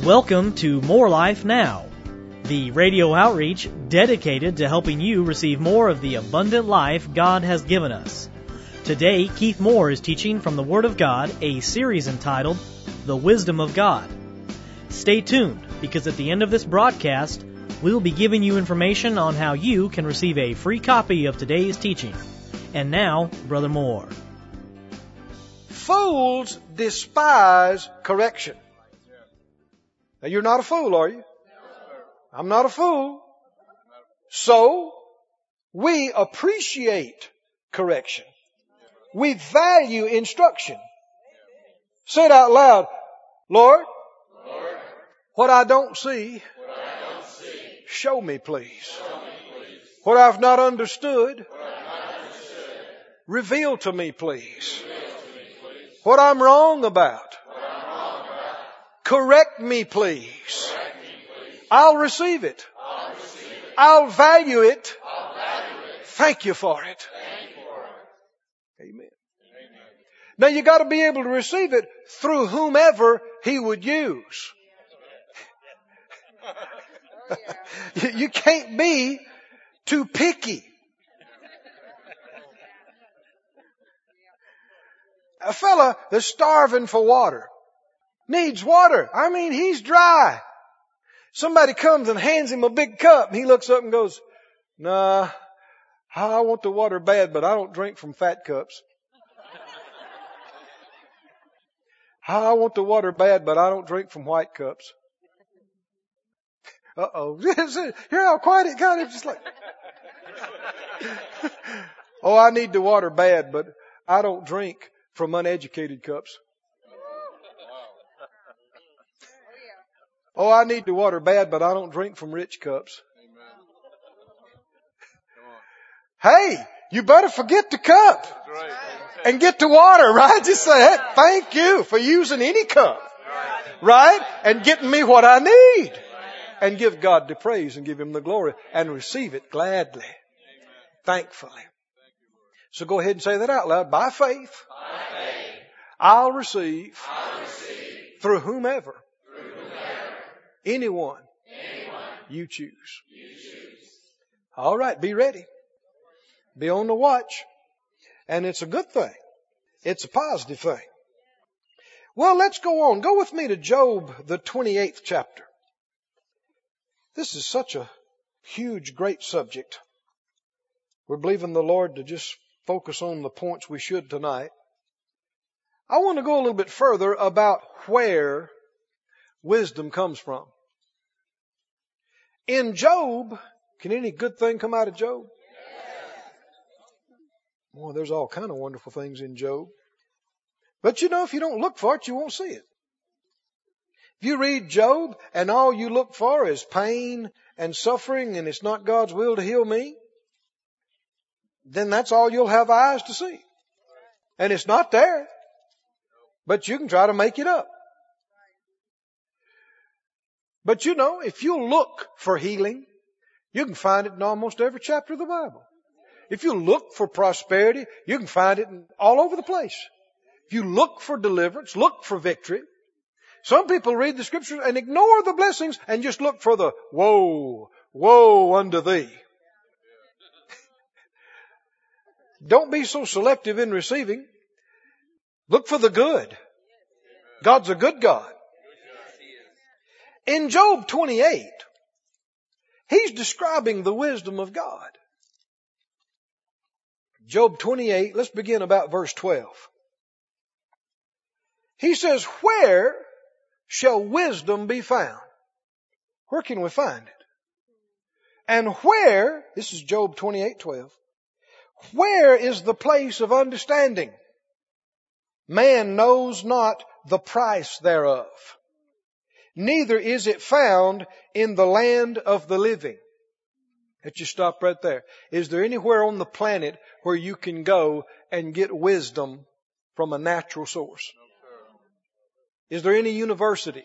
Welcome to More Life Now, the radio outreach dedicated to helping you receive more of the abundant life God has given us. Today, Keith Moore is teaching from the Word of God, a series entitled, The Wisdom of God. Stay tuned, because at the end of this broadcast, we'll be giving you information on how you can receive a free copy of today's teaching. And now, Brother Moore. Fools despise correction. Now, you're not a fool, are you? I'm not a fool. So, we appreciate correction. We value instruction. Say it out loud. Lord, what I don't see, show me, please. What I've not understood, reveal to me, please. What I'm wrong about, correct me, please. I'll receive it. I'll value it. Thank you for it. Amen. Now you got to be able to receive it through whomever He would use. You can't be too picky. A fella that's starving for water needs water. I mean, he's dry. Somebody comes and hands him a big cup, and he looks up and goes, "Nah, I want the water bad, but I don't drink from fat cups. I want the water bad, but I don't drink from white cups." Uh-oh. Hear how quiet it got? It's just like, "Oh, I need the water bad, but I don't drink from uneducated cups." "Oh, I need the water bad, but I don't drink from rich cups." Hey, you better forget the cup and get the water, right? Just say, "Hey, thank you for using any cup," right? And getting me what I need. And give God the praise and give Him the glory and receive it gladly, thankfully. So go ahead and say that out loud. By faith, I'll receive through whomever, anyone you choose. All right, be ready. Be on the watch. And it's a good thing. It's a positive thing. Well, let's go on. Go with me to Job, the 28th chapter. This is such a huge, great subject. We're believing the Lord to just focus on the points we should tonight. I want to go a little bit further about where wisdom comes from. In Job, can any good thing come out of Job? Boy, there's all kind of wonderful things in Job. But you know, if you don't look for it, you won't see it. If you read Job and all you look for is pain and suffering and it's not God's will to heal me, then that's all you'll have eyes to see. And it's not there. But you can try to make it up. But you know, if you look for healing, you can find it in almost every chapter of the Bible. If you look for prosperity, you can find it all over the place. If you look for deliverance, look for victory. Some people read the Scriptures and ignore the blessings and just look for the woe, woe unto thee. Don't be so selective in receiving. Look for the good. God's a good God. In Job 28, he's describing the wisdom of God. Job 28, let's begin about verse 12. He says, "Where shall wisdom be found?" Where can we find it? "And where," this is Job 28:12, "where is the place of understanding? Man knows not the price thereof. Neither is it found in the land of the living." Let's just stop right there. Is there anywhere on the planet where you can go and get wisdom from a natural source? Is there any university?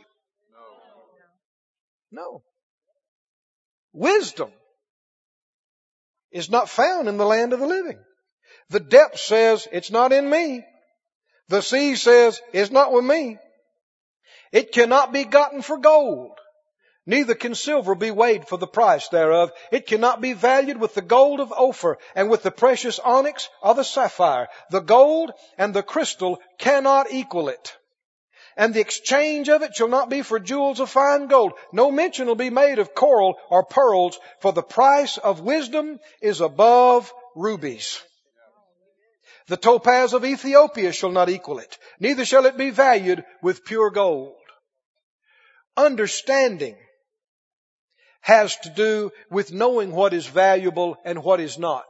No. Wisdom is not found in the land of the living. The depth says, it's not in me. The sea says, it's not with me. It cannot be gotten for gold. Neither can silver be weighed for the price thereof. It cannot be valued with the gold of Ophir and with the precious onyx or the sapphire. The gold and the crystal cannot equal it. And the exchange of it shall not be for jewels of fine gold. No mention will be made of coral or pearls, for the price of wisdom is above rubies. The topaz of Ethiopia shall not equal it, neither shall it be valued with pure gold. Understanding has to do with knowing what is valuable and what is not.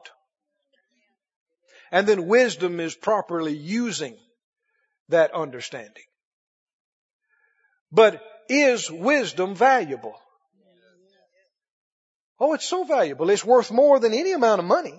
And then wisdom is properly using that understanding. But is wisdom valuable? Oh, it's so valuable. It's worth more than any amount of money.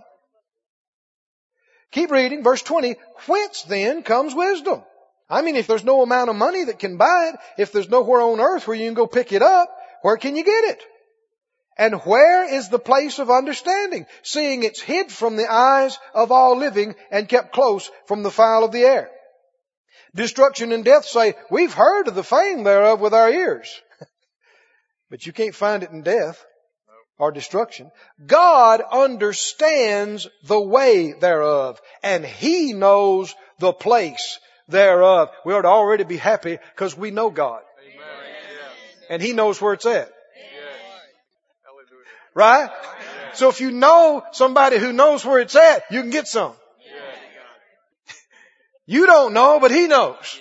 Keep reading, verse 20. Whence then comes wisdom? I mean, if there's no amount of money that can buy it, if there's nowhere on earth where you can go pick it up, where can you get it? And where is the place of understanding, seeing it's hid from the eyes of all living and kept close from the fowl of the air? Destruction and death say, we've heard of the fame thereof with our ears. But you can't find it in death or destruction. God understands the way thereof, and He knows the place thereof. We ought to already be happy because we know God. And He knows where it's at. Right? So if you know somebody who knows where it's at, you can get some. You don't know, but He knows.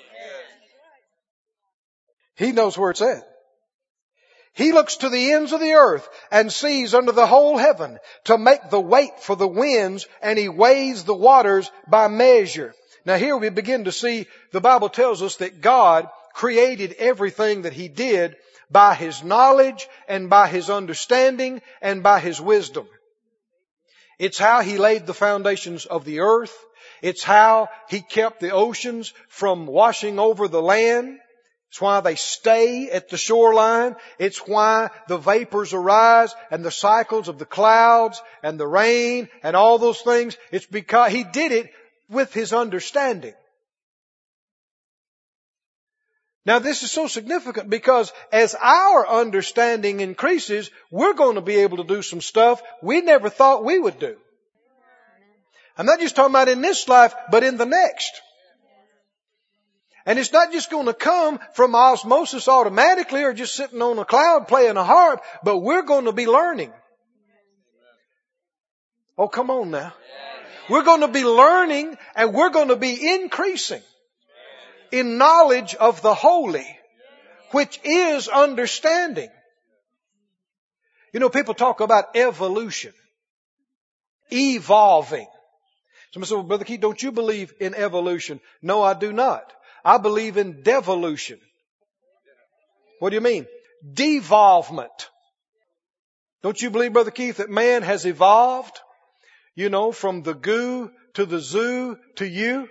He knows where it's at. He looks to the ends of the earth and sees under the whole heaven to make the weight for the winds, and He weighs the waters by measure. Now here we begin to see, the Bible tells us that God created everything that He did by His knowledge and by His understanding and by His wisdom. It's how He laid the foundations of the earth. It's how He kept the oceans from washing over the land. It's why they stay at the shoreline. It's why the vapors arise and the cycles of the clouds and the rain and all those things. It's because He did it with His understanding. Now this is so significant because as our understanding increases, we're going to be able to do some stuff we never thought we would do. I'm not just talking about in this life, but in the next. And it's not just going to come from osmosis automatically or just sitting on a cloud playing a harp, but we're going to be learning. Oh, come on now. We're going to be learning and we're going to be increasing in knowledge of the holy, which is understanding. You know, people talk about evolution, evolving. Somebody said, well, Brother Keith, don't you believe in evolution? No, I do not. I believe in devolution. What do you mean? Devolvement. Don't you believe, Brother Keith, that man has evolved? You know, from the goo to the zoo to you?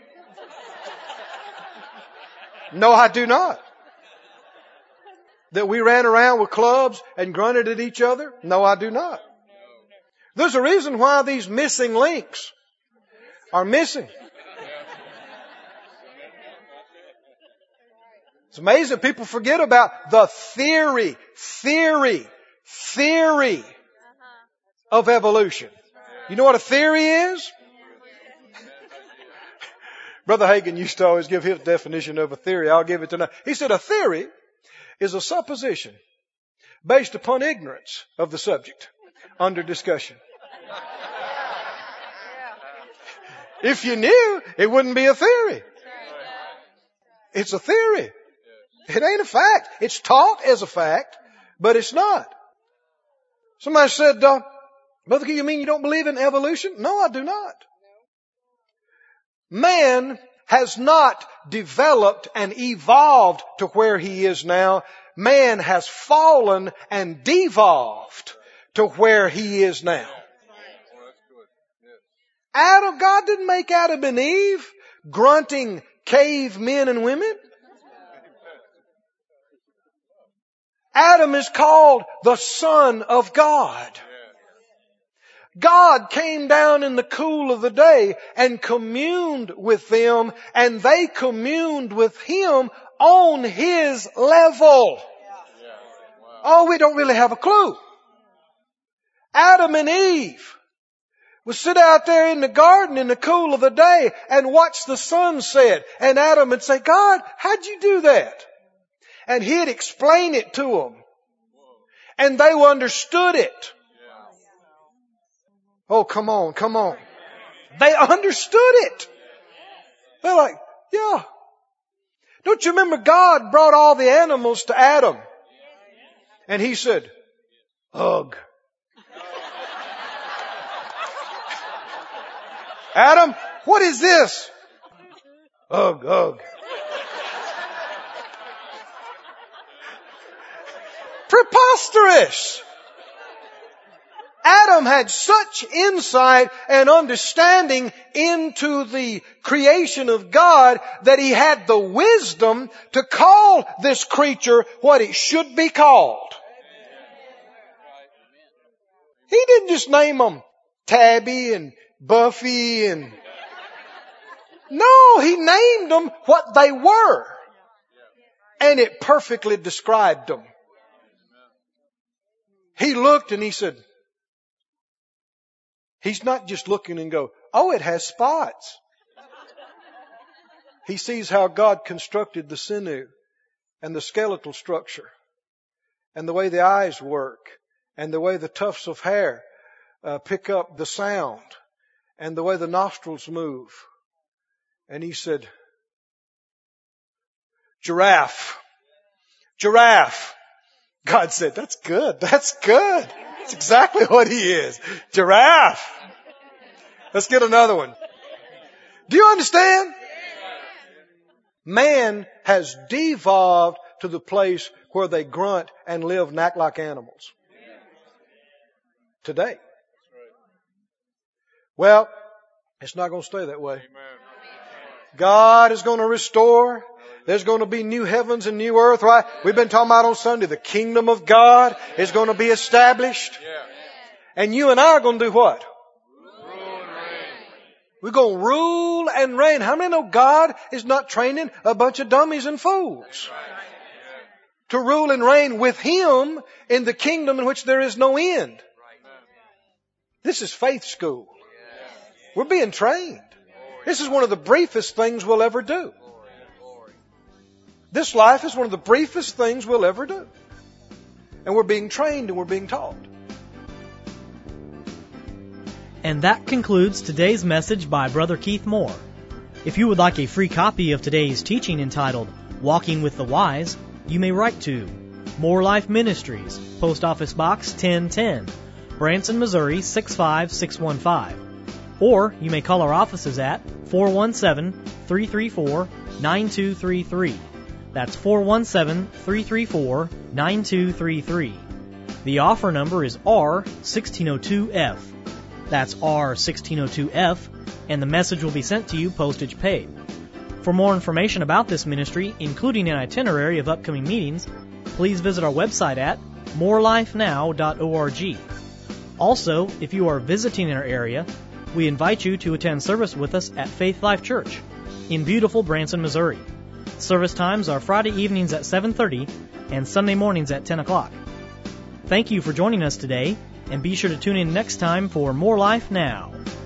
No, I do not. That we ran around with clubs and grunted at each other? No, I do not. There's a reason why these missing links are missing. It's amazing people forget about the theory of evolution. You know what a theory is? Brother Hagin used to always give his definition of a theory. I'll give it tonight. He said a theory is a supposition based upon ignorance of the subject under discussion. If you knew, it wouldn't be a theory. It's a theory. It ain't a fact. It's taught as a fact, but it's not. Somebody said, Brother, you mean you don't believe in evolution? No, I do not. Man has not developed and evolved to where he is now. Man has fallen and devolved to where he is now. Adam, God didn't make Adam and Eve grunting cave men and women. Adam is called the Son of God. God came down in the cool of the day and communed with them, and they communed with Him on His level. Oh, we don't really have a clue. Adam and Eve would sit out there in the garden in the cool of the day and watch the sunset. And Adam would say, God, how'd you do that? And He'd explain it to them. And they understood it. Oh, come on, come on. They understood it. They're like, yeah. Don't you remember God brought all the animals to Adam? And He said, ugh. Adam, what is this? Ugh, ugh. Preposterous. Adam had such insight and understanding into the creation of God that he had the wisdom to call this creature what it should be called. He didn't just name them Tabby and Buffy and... No, He named them what they were. And it perfectly described them. He looked and He said, He's not just looking and go, oh, it has spots. He sees how God constructed the sinew and the skeletal structure and the way the eyes work and the way the tufts of hair pick up the sound and the way the nostrils move. And He said, giraffe, giraffe. God said, that's good. That's good. That's exactly what He is. Giraffe. Let's get another one. Do you understand? Man has devolved to the place where they grunt and live and act like animals. Today. Well, it's not going to stay that way. God is going to restore. There's going to be new heavens and new earth, right? We've been talking about on Sunday, the kingdom of God is going to be established. And you and I are going to do what? We're going to rule and reign. How many know God is not training a bunch of dummies and fools to rule and reign with Him in the kingdom in which there is no end? This is faith school. We're being trained. This is one of the briefest things we'll ever do. This life is one of the briefest things we'll ever do. And we're being trained and we're being taught. And that concludes today's message by Brother Keith Moore. If you would like a free copy of today's teaching entitled Walking with the Wise, you may write to More Life Ministries, Post Office Box 1010, Branson, Missouri 65615. Or you may call our offices at 417-334-9233. That's 417-334-9233. The offer number is R1602F. That's R1602F, and the message will be sent to you postage paid. For more information about this ministry, including an itinerary of upcoming meetings, please visit our website at morelifenow.org. Also, if you are visiting in our area, we invite you to attend service with us at Faith Life Church in beautiful Branson, Missouri. Service times are Friday evenings at 7:30 and Sunday mornings at 10 o'clock. Thank you for joining us today, and be sure to tune in next time for More Life Now.